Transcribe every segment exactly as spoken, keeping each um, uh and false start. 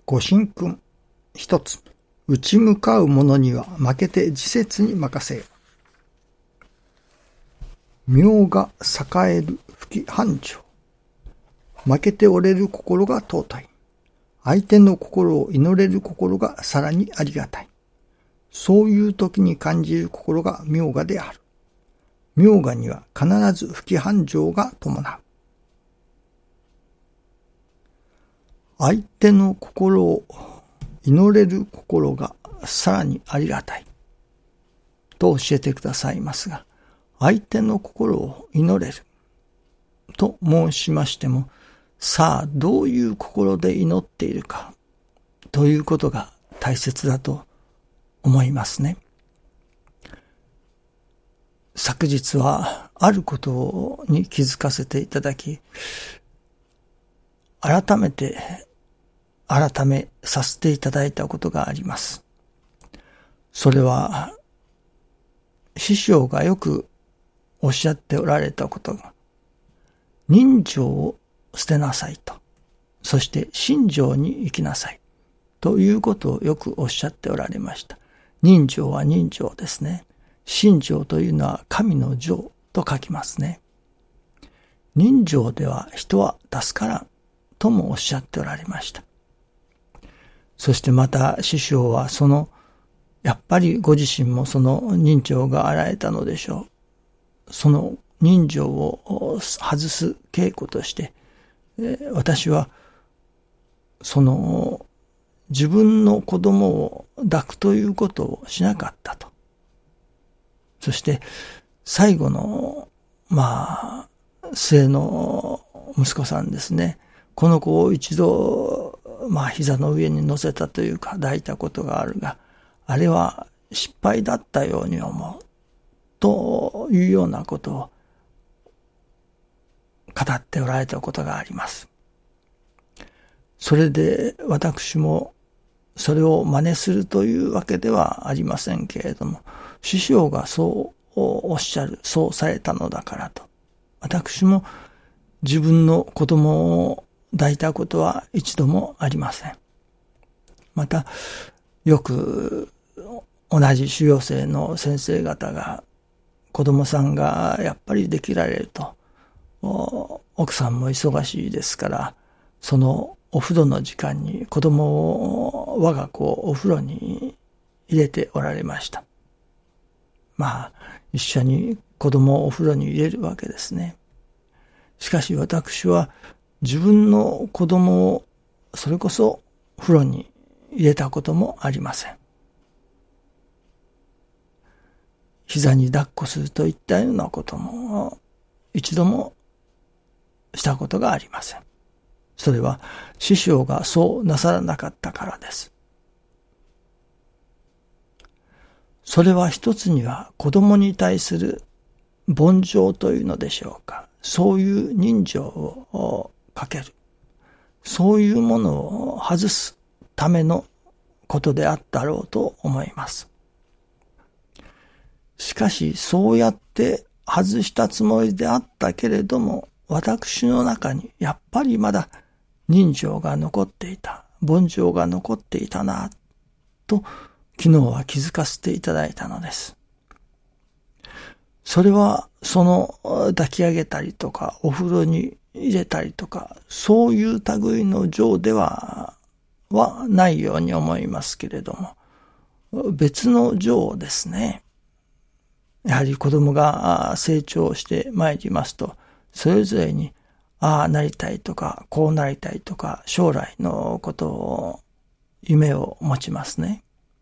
ご神君一つ、打ち向かう者には負けて自節に任せよ。名が栄える不喜繁盛。負けて折れる心が尊い。相手の心を祈れる心がさらにありがたい。そういう時に感じる心が名がである。名がには必ず不喜繁盛が伴う。相手の心を祈れる心がさらにありがたいと教えてくださいますが、相手の心を祈れると申しましても、さあどういう心で祈っているかということが大切だと思いますね。昨日はあることに気づかせていただき、改めて改めさせていただいたことがあります。それは師匠がよくおっしゃっておられたことが、人情を捨てなさいと、そして信条に生きなさいということをよくおっしゃっておられました。人情は人情ですね。信条というのは神の情と書きますね。人情では人は助からんともおっしゃっておられました。そしてまた師匠はそのやっぱりご自身もその人情があられたのでしょう。その人情を外す稽古として、私はその自分の子供を抱くということをしなかったと。そして最後のまあ末の息子さんですね。この子を一度まあ膝の上に乗せたというか抱いたことがあるが、あれは失敗だったように思うというようなことを語っておられたことがあります。それで私もそれを真似するというわけではありませんけれども、師匠がそうおっしゃる、そうされたのだからと、私も自分の子供を抱いたことは一度もありません。またよく同じ修行生の先生方が、子供さんがやっぱりできられると、奥さんも忙しいですから、そのお風呂の時間に子供を我が子をお風呂に入れておられました。まあ一緒に子供をお風呂に入れるわけですね。しかし私は自分の子供をそれこそ風呂に入れたこともありません。膝に抱っこするといったようなことも一度もしたことがありません。それは師匠がそうなさらなかったからです。それは一つには子供に対する凡情というのでしょうか。そういう人情をかける。そういうものを外すためのことであったろうと思います。しかしそうやって外したつもりであったけれども、私の中にやっぱりまだ人情が残っていた、凡情が残っていたなと昨日は気づかせていただいたのです。それはその抱き上げたりとかお風呂に入れたりとか、そういう類の情でははないように思いますけれども、別の情ですね。やはり子供が成長してまいりますと、それぞれにああなりたいとかこうなりたいとか将来のことを夢を持ちますね。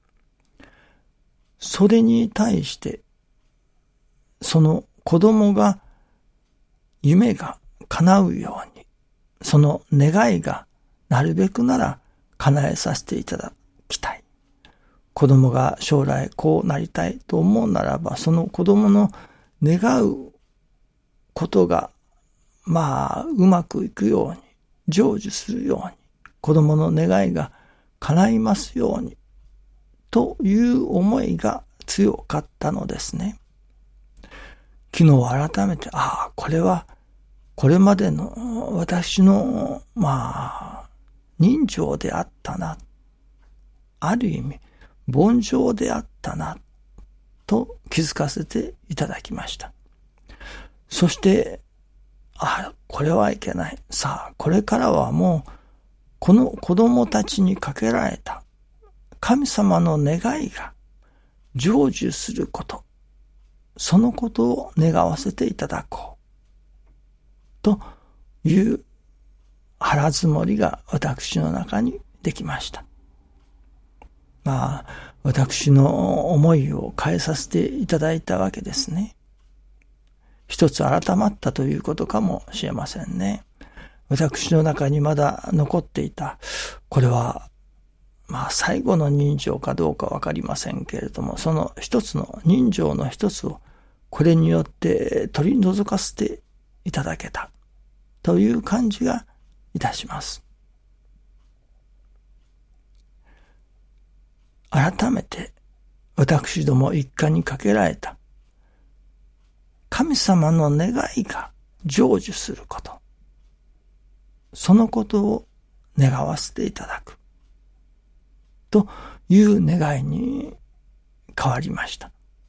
それに対してその子供が夢が叶うように、その願いがなるべくなら叶えさせていただきたい。子供が将来こうなりたいと思うならば、その子供の願うことがまあうまくいくように、成就するように、子供の願いが叶いますようにという思いが強かったのですね。昨日改めて、ああこれはこれまでの私のまあ人情であったな。ある意味、凡情であったな。と気づかせていただきました。そして、あ、これはいけない。さあ、これからはもう、この子供たちにかけられた神様の願いが成就すること、そのことを願わせていただこう。という腹積もりが私の中にできました。まあ、私の思いを変えさせていただいたわけですね。一つ改まったということかもしれませんね。私の中にまだ残っていた、これは、まあ最後の人情かどうかわかりませんけれども、その一つの人情の一つをこれによって取り除かせていただけたという感じがいたします。改めて私ども一家にかけられた神様の願いが成就すること、そのことを願わせていただくという願いに変わりました。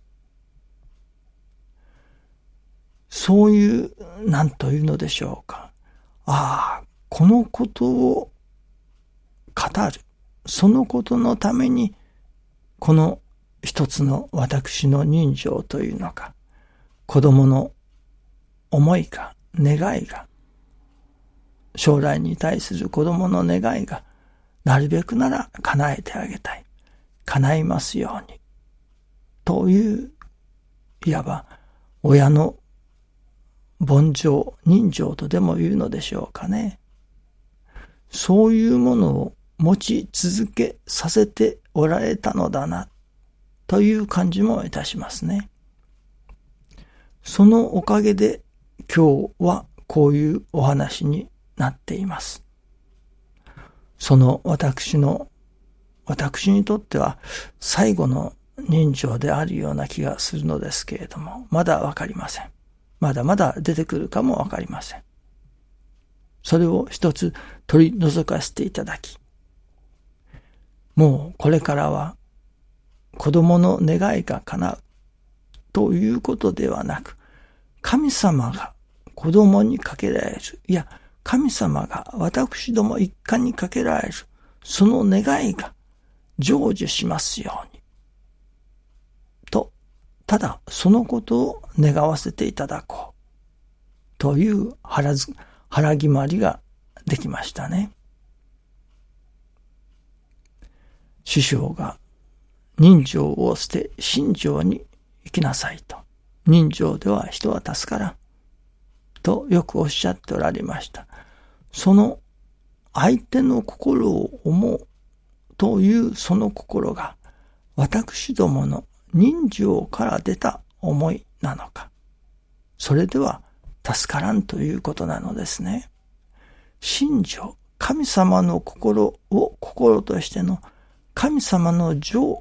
そういう、何というのでしょうか。ああ、このことを語る。そのことのために、この一つの私の人情というのか、子供の思いが、願いが、将来に対する子供の願いが、なるべくなら叶えてあげたい。叶いますように。という、いわば、親の凡情、人情とでも言うのでしょうかね。そういうものを持ち続けさせておられたのだな、という感じもいたしますね。そのおかげで今日はこういうお話になっています。その私の、私にとっては最後の人情であるような気がするのですけれども、まだわかりません。まだまだ出てくるかもわかりません。それを一つ取り除かせていただき、もうこれからは子供の願いが叶うということではなく、神様が子供にかけられる、いや、神様が私ども一家にかけられる、その願いが成就しますように。と、ただそのことを願わせていただこう。という腹ず、腹決まりができましたね。師匠が人情を捨て心情に生きなさいと。人情では人は助からん。とよくおっしゃっておられました。その相手の心を思うというその心が私どもの人情から出た思いなのか。それでは助からんということなのですね。心情、神様の心を心としての神様の情を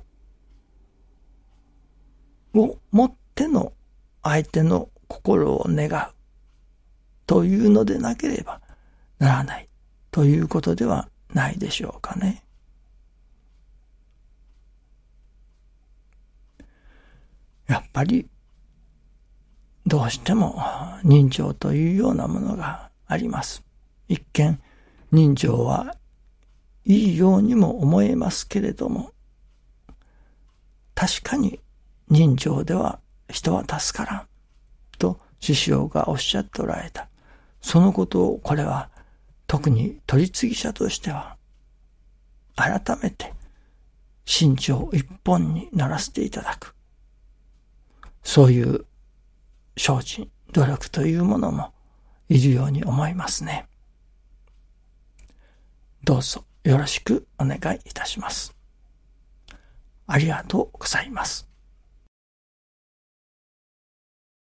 もっての相手の心を願うというのでなければならないということではないでしょうかね。やっぱりどうしても人情というようなものがあります。一見人情はいいようにも思えますけれども、確かに人情では人は助からんと師匠がおっしゃっておられた。そのことをこれは特に取り次ぎ者としては改めて心情一本にならせていただく。そういう精進、努力というものもいるように思いますね。どうぞよろしくお願いいたします。ありがとうございます。